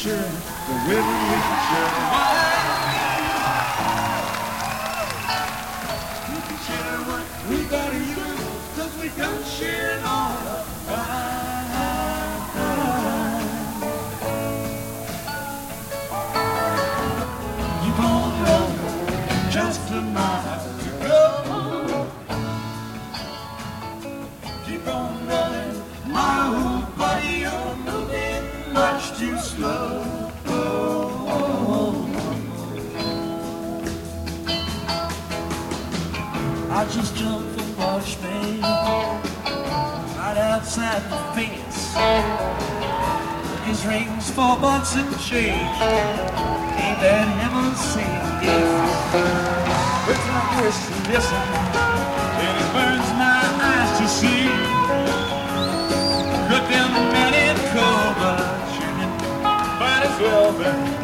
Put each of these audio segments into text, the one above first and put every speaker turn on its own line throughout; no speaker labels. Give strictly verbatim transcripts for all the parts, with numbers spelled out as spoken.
share, the river we can share wine. We can share what we gotta use, cause we don't share it all the time. Keep on running, just a mile to go. Keep on running, my old buddy, you're moving much too slow. I just jumped from Marshman right outside the fence. Took his rings for bucks and change. Ain't that heaven sent gift? Looks like this to listen, and it burns my eyes to see. Cut down the man in cold blood shooting, might as well be me.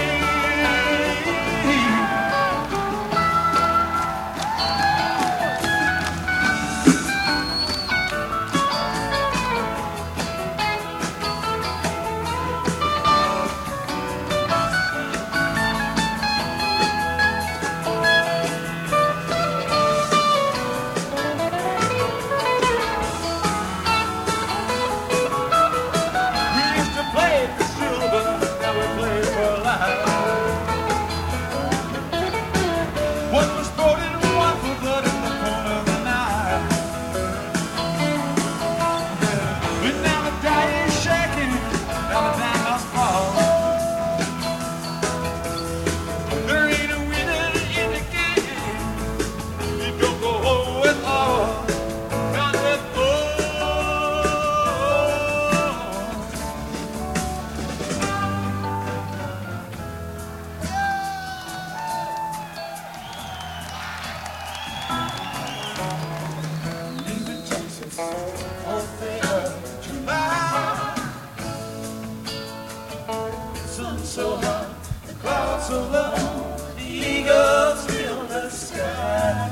So hot, the clouds so low, the eagles fill the sky.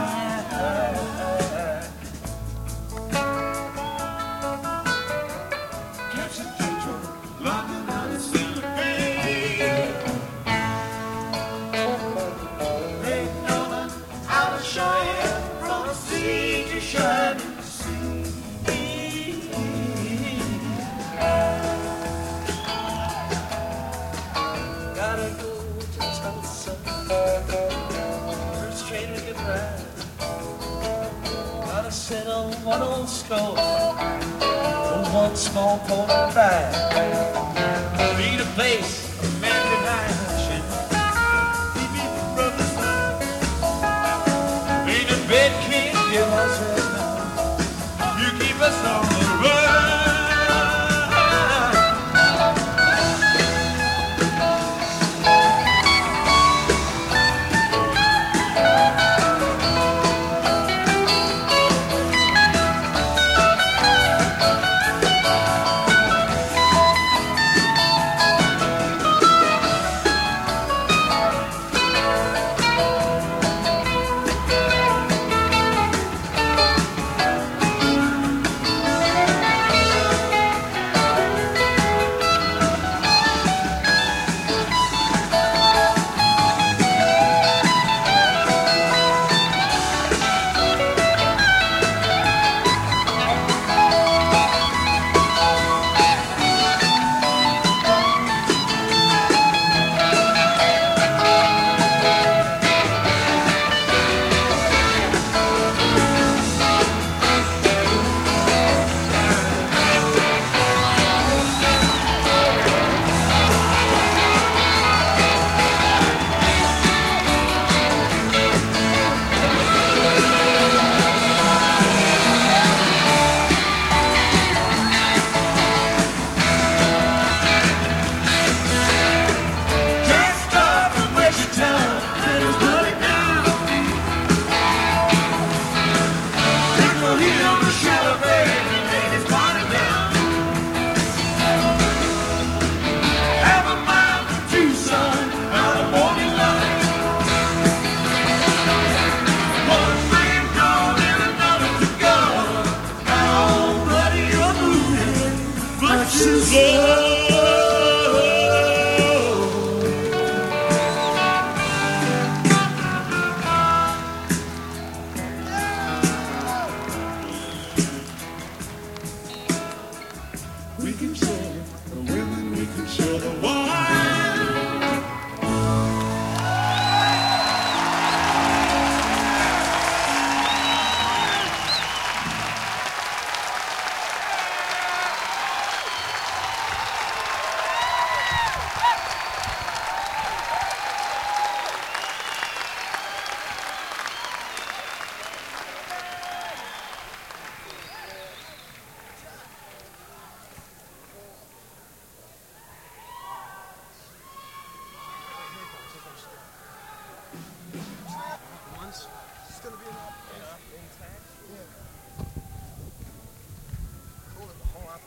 Catch a teacher, London out of Santa Fe. Great Northern out of Cheyenne, from the sea to shining sea. Gotta sit on one old skull, on one small corner bag. Need a place a man can hide. Leave me for brother's love. Ain't a bed can't give us right now. You keep us on the run.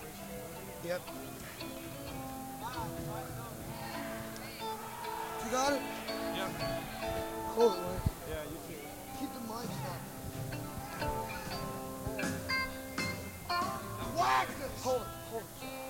Yep. You got it?
Yeah.
Hold it, Mike.
Yeah, you too.
Keep the mic up. Whack it! Hold it, hold it.